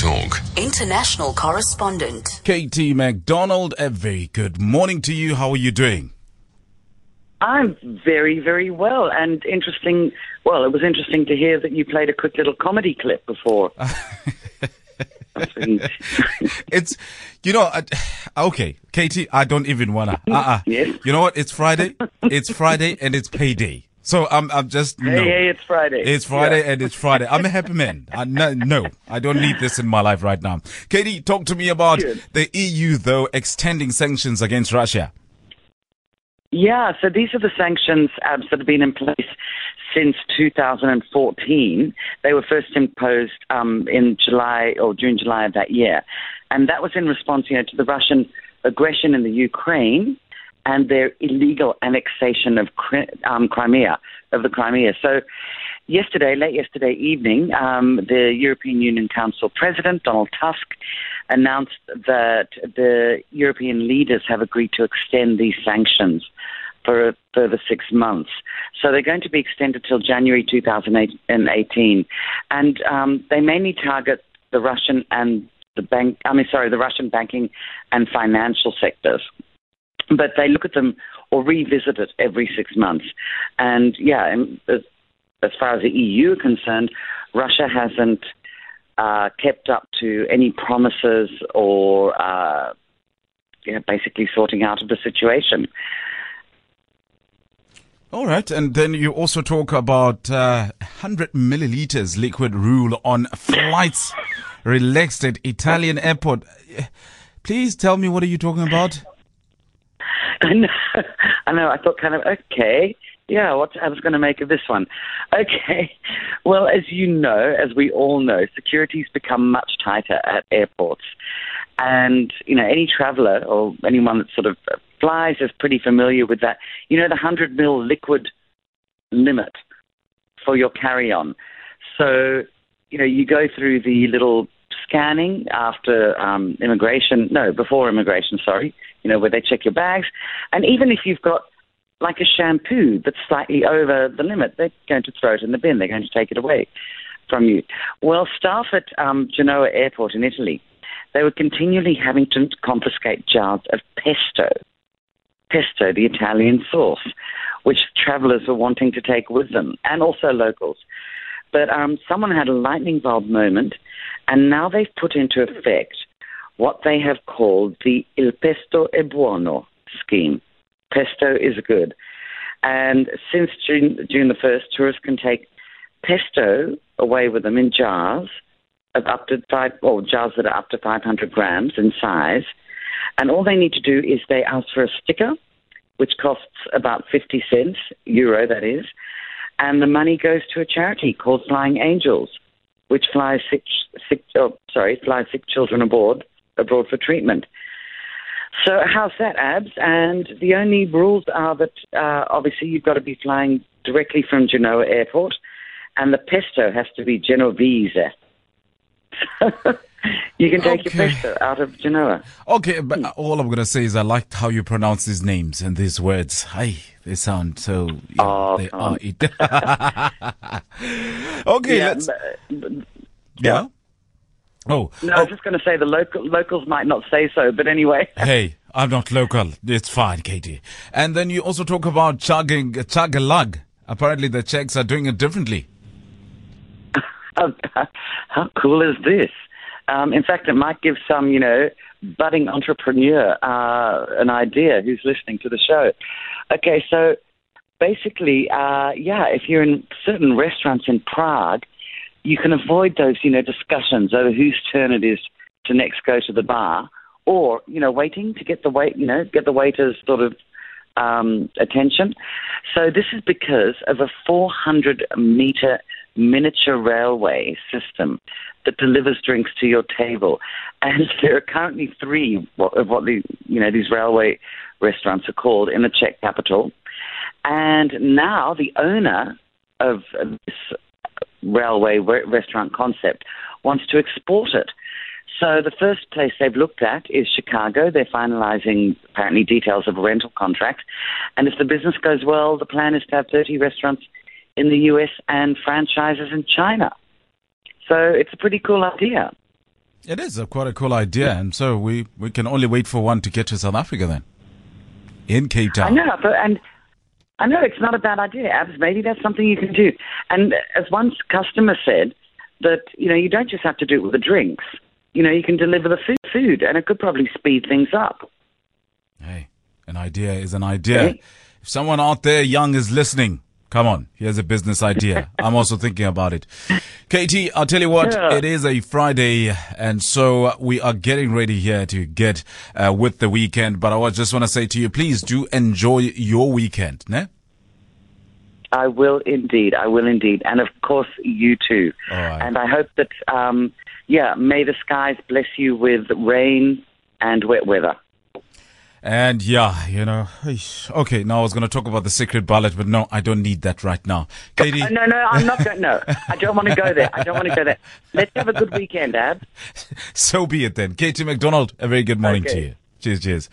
Talk. International correspondent. Katie MacDonald, a very good morning to you. How are you doing? I'm very, very well, and interesting. Well, it was interesting to hear that you played a quick little comedy clip before. It's, okay, Katie, I don't even wanna. Yes. You know what? It's Friday. It's Friday and it's payday. So I'm just no. Hey, it's Friday. It's Friday Yeah. and it's Friday. I'm a happy man. No, I don't need this in my life right now. Katie, talk to me about Good. the EU, though, extending sanctions against Russia. Yeah, so these are the sanctions that have been in place since 2014. They were first imposed in July or June, July of that year. And that was in response, to the Russian aggression in the Ukraine and their illegal annexation of Crimea. So late yesterday evening, the European Union Council President, Donald Tusk, announced that the European leaders have agreed to extend these sanctions for a further 6 months. So they're going to be extended till January 2018. And they mainly target the Russian and the Russian banking and financial sectors. But they look at them or revisit it every 6 months. And as far as the EU are concerned, Russia hasn't kept up to any promises or basically sorting out of the situation. All right, and then you also talk about 100 milliliters liquid rule on flights relaxed at Italian airport. Please tell me, what are you talking about? I know. I thought okay. Yeah, what I was going to make of this one. Okay. Well, as we all know, security's become much tighter at airports. And, any traveler or anyone that sort of flies is pretty familiar with that. The 100 ml liquid limit for your carry-on. So, you go through the little scanning after before immigration, where they check your bags. And even if you've got like a shampoo that's slightly over the limit, they're going to throw it in the bin. They're going to take it away from you. Well, staff at Genoa Airport in Italy, they were continually having to confiscate jars of pesto, the Italian sauce, which travelers were wanting to take with them, and also locals. But someone had a lightning bulb moment, and now they've put into effect what they have called the Il Pesto è Buono scheme. Pesto is good. And since June the 1st, tourists can take pesto away with them in jars of up to jars that are up to 500 grams in size. And all they need to do is they ask for a sticker, which costs about 50 cents, euro that is, and the money goes to a charity called Flying Angels, which flies sick children abroad for treatment. So how's that, Abs? And the only rules are that obviously you've got to be flying directly from Genoa Airport, and the pesto has to be Genovese. You can take your pesto out of Genoa. Okay, but all I'm going to say is I liked how you pronounce these names and these words. They sound so... they are it. Okay, let's... Yeah? Oh. No, I was just going to say the locals might not say so, but anyway. Hey, I'm not local. It's fine, Katie. And then you also talk about chug-a-lug. Apparently the Czechs are doing it differently. How cool is this? In fact, it might give some, budding entrepreneur an idea who's listening to the show. Okay, so basically, if you're in certain restaurants in Prague, you can avoid those, discussions over whose turn it is to next go to the bar, or waiting to get the waiter's sort of attention. So this is because of a 400-meter miniature railway system that delivers drinks to your table, and there are currently 3 of what these railway restaurants are called in the Czech capital. And now the owner of this railway restaurant concept wants to export it. So the first place they've looked at is Chicago. They're finalizing, apparently, details of a rental contract. And if the business goes well, the plan is to have 30 restaurants in the US and franchises in China. So it's a pretty cool idea. It is quite a cool idea, and so we can only wait for one to get to South Africa then, in Cape Town. And I know it's not a bad idea, Abs. Maybe that's something you can do. And as one customer said, that, you don't just have to do it with the drinks. You can deliver the food, and it could probably speed things up. Hey, an idea is an idea. Hey. If someone out there young is listening, come on, here's a business idea. I'm also thinking about it. Katie, I'll tell you what, It is a Friday, and so we are getting ready here to get with the weekend. But I just want to say to you, please do enjoy your weekend, ne? I will indeed. And of course, you too. All right. And I hope that, may the skies bless you with rain and wet weather. And okay, now I was going to talk about the secret ballot, but no, I don't need that right now. Katie. No, I'm not going to. No, I don't want to go there. Let's have a good weekend, Ab. So be it then. Katie McDonald, a very good morning to you. Cheers.